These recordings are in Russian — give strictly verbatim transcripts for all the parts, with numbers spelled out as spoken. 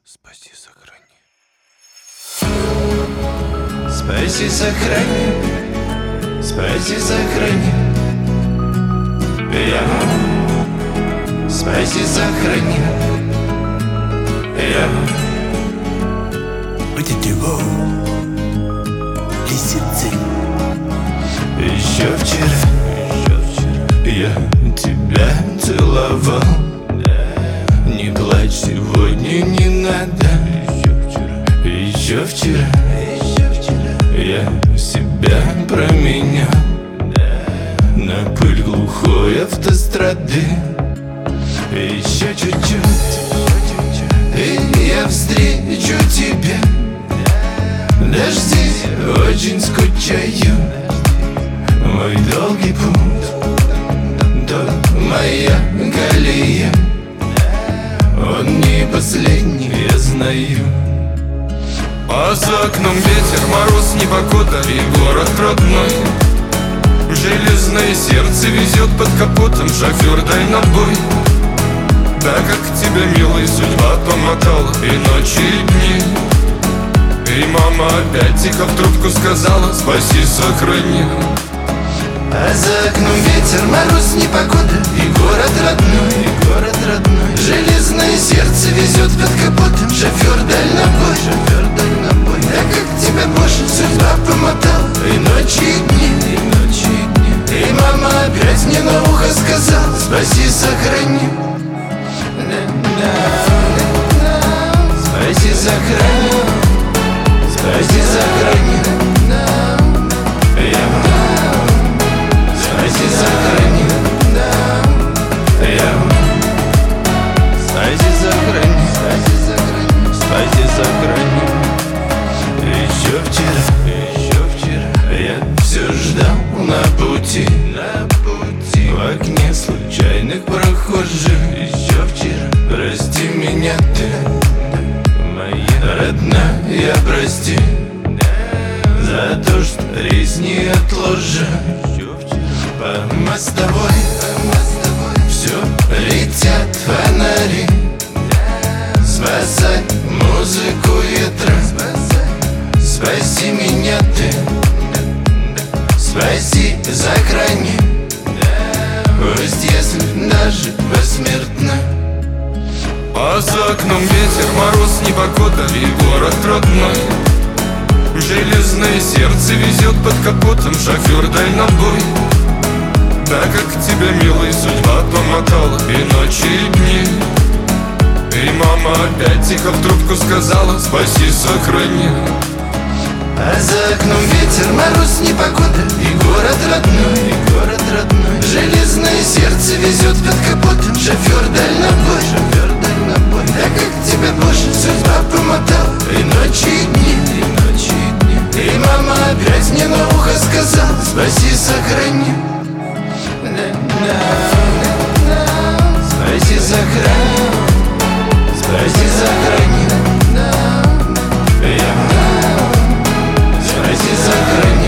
Спаси, сохрани. Спаси, сохрани. Спаси, сохрани. Я. Спаси, сохрани. Я. Будет его лисицы. Еще вчера, еще вчера я тебя целовал. Не плачь, сегодня не надо. Еще вчера, еще вчера я себя променял на пыль глухой автострады. Еще чуть-чуть, и я встречу тебя. Дожди, очень скучаю. Мой долгий путь, то моя колея. Он не последний, я знаю. А за окном ветер, мороз, непогода и город родной. Железное сердце везет под капотом шофер дальнобой. Да как тебя, милая, судьба помотала и ночи, и дни. И мама опять тихо в трубку сказала: спаси, сохрани. А за окном ветер, мороз, непогода и город родной, и город родной. Железное сердце везет под капотом шофер дальнобой, шофер дальнобой. Да как тебя, Боже, судьба помотала и ночи, и дни, и ночи, и дни. И мама опять мне на ухо сказала: спаси, сохрани. Спаси, сохрани. Спаси, сохрани. Я. Спаси, сохрани. Я. Спаси, сохрани. Спаси, сохрани. Еще вчера, еще вчера я все ждал на пути, на пути. В окне случайных прохожих. Еще вчера, прости меня ты, моя родная, прости за то, что рейс не отложен. По мостовой все летят фонари. Спасай музыку ветра. Спаси меня ты. Спаси, сохрани. Пусть если даже посмертно. А за окном ветер, мороз, непогода и город родной. Железное сердце везет под капотом шофер дальнобой. Да как тебя, милая, судьба помотала и ночи, и дни. И мама опять тихо в трубку сказала: спаси, сохрани. А за окном ветер, мороз, непогода и город родной, и город родной. Железное сердце везет под капотом шофер дальнобой, шофер дальнобой. Да как тебя, Боже, судьба помотала и ночи, и дни, и ночи, и дни. И мама опять мне на ухо сказала: спаси, сохрани. Спаси, сохрани. Спаси, сохрани. Я. Спаси, сохрани.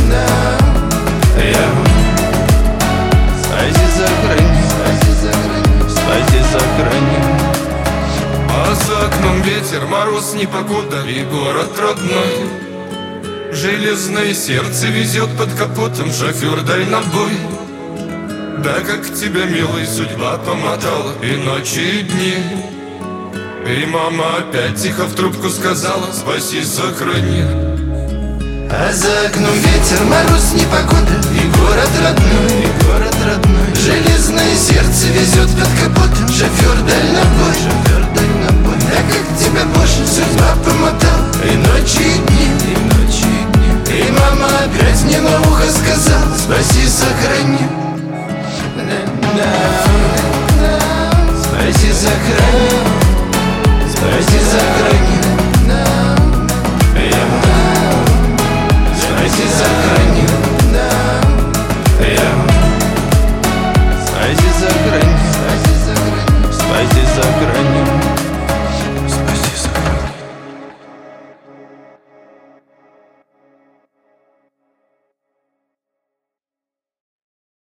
Я. Спаси, сохрани. Спаси, сохрани. А за окном ветер, мороз, непогода и город родной. Железное сердце везет под капотом шофер дальнобой. Да как тебя, милая, судьба помотала и ночи, и дни. И мама опять тихо в трубку сказала: спаси, сохрани. А за окном ветер, мороз, непогода и город родной, и город родной. Железное сердце везет под капотом шофер